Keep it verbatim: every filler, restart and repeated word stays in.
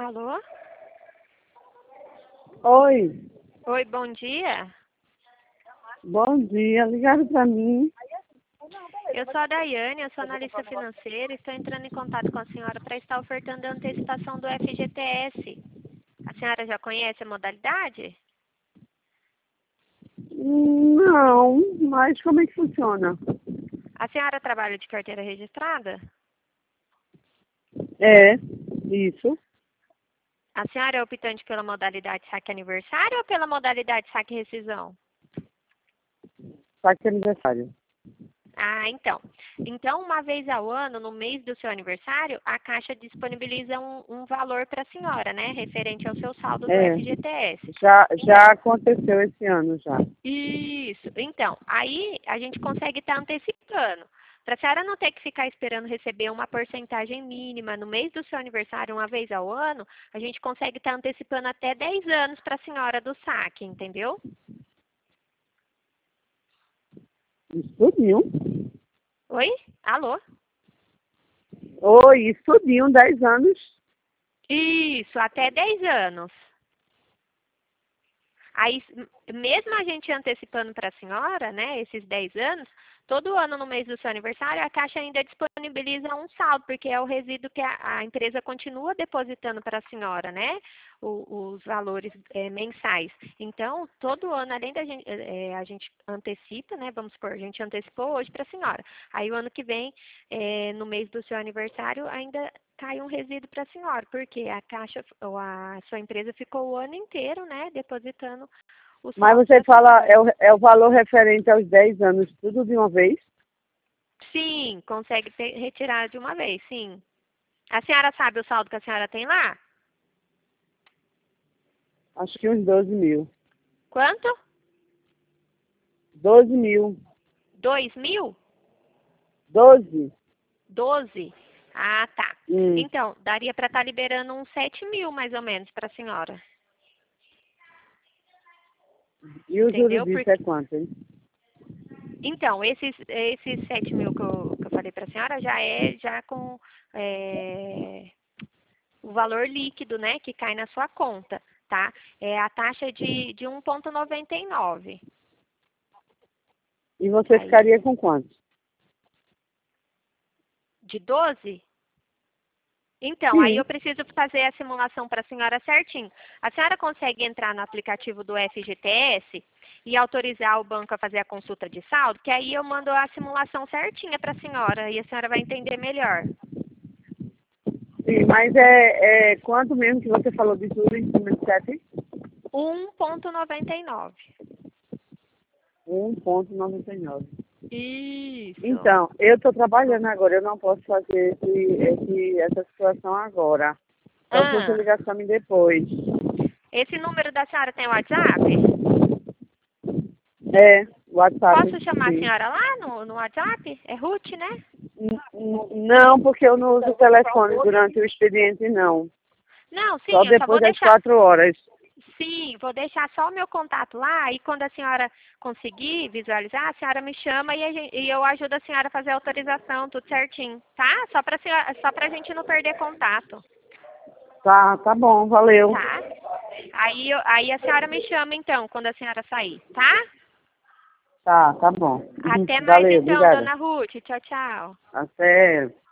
Alô? Oi, Oi, bom dia. bom dia. Ligaram para mim. Eu sou a Daiane, eu sou analista financeira e estou entrando em contato com a senhora para estar ofertando a antecipação do F G T S. A senhora já conhece a modalidade? Não, mas como é que funciona? A senhora trabalha de carteira registrada? É, isso. A senhora é optante pela modalidade saque aniversário ou pela modalidade saque rescisão? Saque aniversário. Ah, então. Então, uma vez ao ano, no mês do seu aniversário, a Caixa disponibiliza um, um valor para a senhora, né? Referente ao seu saldo do É, F G T S. já, Então, já aconteceu esse ano já. isso. Então, aí a gente consegue estar antecipando. Para a senhora não ter que ficar esperando receber uma porcentagem mínima no mês do seu aniversário, uma vez ao ano, a gente consegue estar antecipando até dez anos para a senhora do saque, entendeu? Estudinho. Oi? Alô? Oi, estudinho, dez anos. Isso, até dez anos. Aí, mesmo a gente antecipando para a senhora, né, esses dez anos, todo ano no mês do seu aniversário, a Caixa ainda disponibiliza um saldo, porque é o resíduo que a, a empresa continua depositando para a senhora, né, o, os valores é, mensais. Então, todo ano, além da gente, é, a gente antecipa, né, vamos supor, a gente antecipou hoje para a senhora. Aí, o ano que vem, é, no mês do seu aniversário, ainda cai um resíduo para a senhora, porque a Caixa, ou a sua empresa ficou o ano inteiro, né, depositando o Mas saldo você para a fala, senhora. é o, é o valor referente aos dez anos, tudo de uma vez? Sim, consegue ter, retirar de uma vez, sim. A senhora sabe o saldo que a senhora tem lá? Acho que uns doze mil. Quanto? Doze mil. Dois mil? Doze? Doze? Ah, tá. Hum. Então, daria para estar liberando uns sete mil, mais ou menos, para a senhora. E o juro Entendeu? disso é Porque, quanto, hein? então, esses, esses sete mil que eu, que eu falei para a senhora já é já com é, o valor líquido, né, que cai na sua conta, tá? É a taxa de, de um vírgula noventa e nove. E você Aí, ficaria com quanto? de doze? Então, aí eu Sim. preciso fazer a simulação para a senhora certinho. A senhora consegue entrar no aplicativo do F G T S e autorizar o banco a fazer a consulta de saldo, que aí eu mando a simulação certinha para a senhora e a senhora vai entender melhor. Sim, mas é, é quanto mesmo que você falou de tudo em cima de sete? um vírgula noventa e nove. um vírgula noventa e nove. Isso. Então, eu estou trabalhando agora, eu não posso fazer esse, esse, essa situação agora. Só se você Ah, ligar para mim depois. esse número da senhora tem WhatsApp? É, WhatsApp, Posso chamar a sim. senhora lá no, no WhatsApp? É Ruth, né? N- n- Não, porque eu não uso o telefone durante o expediente, não. Não, Só sim, eu só vou depois das deixar. quatro horas. Sim, vou deixar só o meu contato lá e quando a senhora conseguir visualizar, a senhora me chama e, a gente, e eu ajudo a senhora a fazer a autorização, tudo certinho, tá? Só para só para a gente não perder contato, Tá, tá bom, valeu. tá? Aí, eu- aí a senhora me chama então, quando a senhora sair, tá? Tá, tá bom. Até mais Valeu, então, obrigada. dona Ruth. Tchau, tchau. Até.